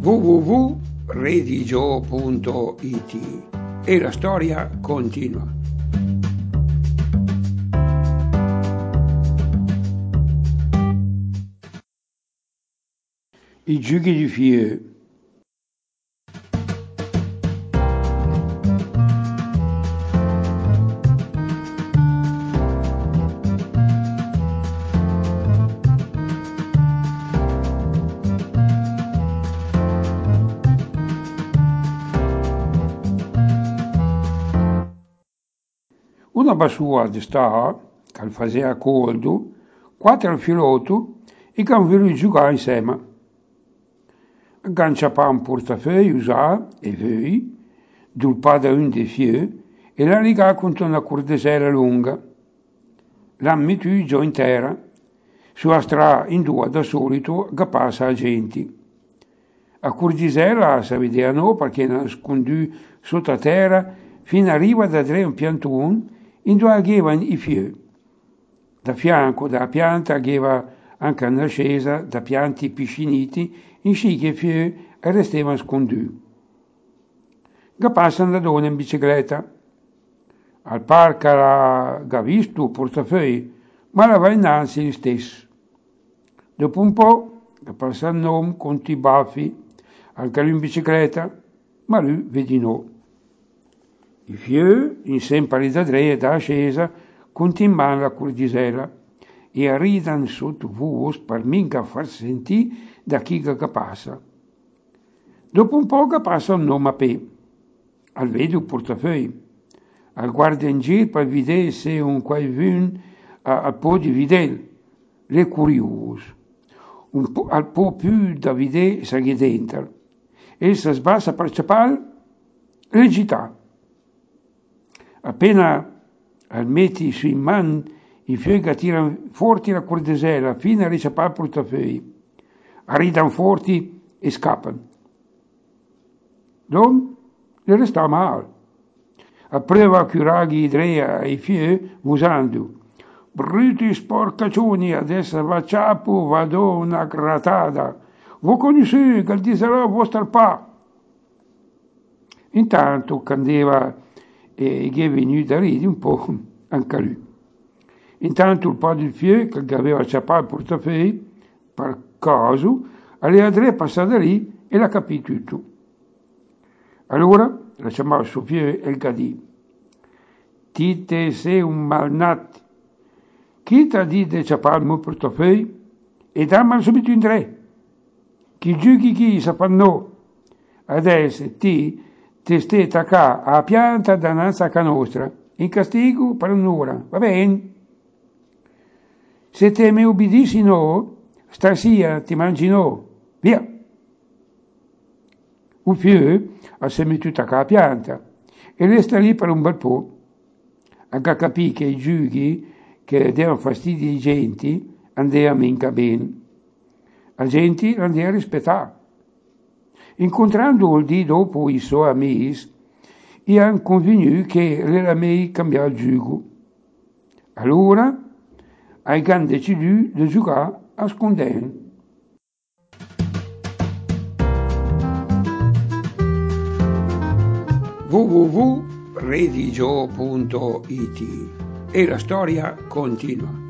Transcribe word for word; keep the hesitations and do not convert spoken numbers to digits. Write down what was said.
w w w punto redigio punto i t e la storia continua. I giochi di Fieu. Una basua di sta, che faceva caldo, quattro filotu e che hanno voluto giocare insieme. Agganciava un portafoglio usato e voi, dal padre un dei Fieu, e la legava contro una cordesella lunga. L'hanno messo già in terra, sulla strada in due da solito che passa la gente. La cordesella si vedeva no perché era nasconduta sotto terra fino a riva da tre un piantone in dove avevano i Fieu. Da fianco della pianta aveva anche un'ascesa da pianti pisciniti in cui i Fieu restavano sconduti. Che passano da donna in bicicletta. Al parco ha visto il portafoglio, ma la va innanzi lo stesso. Dopo un po', che passa il nome con i baffi, anche lui in bicicletta, ma lui vedi no. I Fieu, in sempre da tre e da ascesa, continuano la cordisella e arrivano sotto voce per mica far sentire da chi che passa. Dopo un po' che passa un nome a pe, al vede il portafoglio, al guarda in giro per vedere se un qualcuno al po' di vedere, le curioso, un po', al po' più da vedere se è dentro, e si sbassa per ciapare le città. Appena al metti sui man i Fieu che tirano forti la cordesella fino a ricciapare il portafoglio, arrivano forti e scappano. Don le resta male. A prova che raghi Drea e i Fieu usando brutti sporcaccioni, adesso va ciapo, vado una grattada. Voi conoscete che ti sarà vostro pa. Intanto candeva e gli è venuto a ridere un po' anche lui. Intanto il padre di Fieu, che aveva acciappato il portafoglio, per caso, aveva tre passato lì e l'ha capito tutto. Allora la chiamava suo Fieu e gli disse: ti te sei un malnato, chi ti ha detto di acciappare il mio portafoglio? E dammelo subito in tre. Chi giochi chi sa no. Adesso ti ti stai attaccando alla pianta davanti a casa nostra, in castigo per un'ora, va bene? Se te mi obbedisci no, stasera ti mangi no, via. Il Fieu ha seminato alla pianta e resta lì per un bel po'. Anche capì che i giochi che davano fastidio ai genti andavano mica bene. La gente andava a rispettare. Incontrando il dì dopo i suoi amici, e hanno convenuto che era meglio cambiare il gioco. Allora, hanno deciso di giocare a scondere. w w w punto redigio punto i t e la storia continua.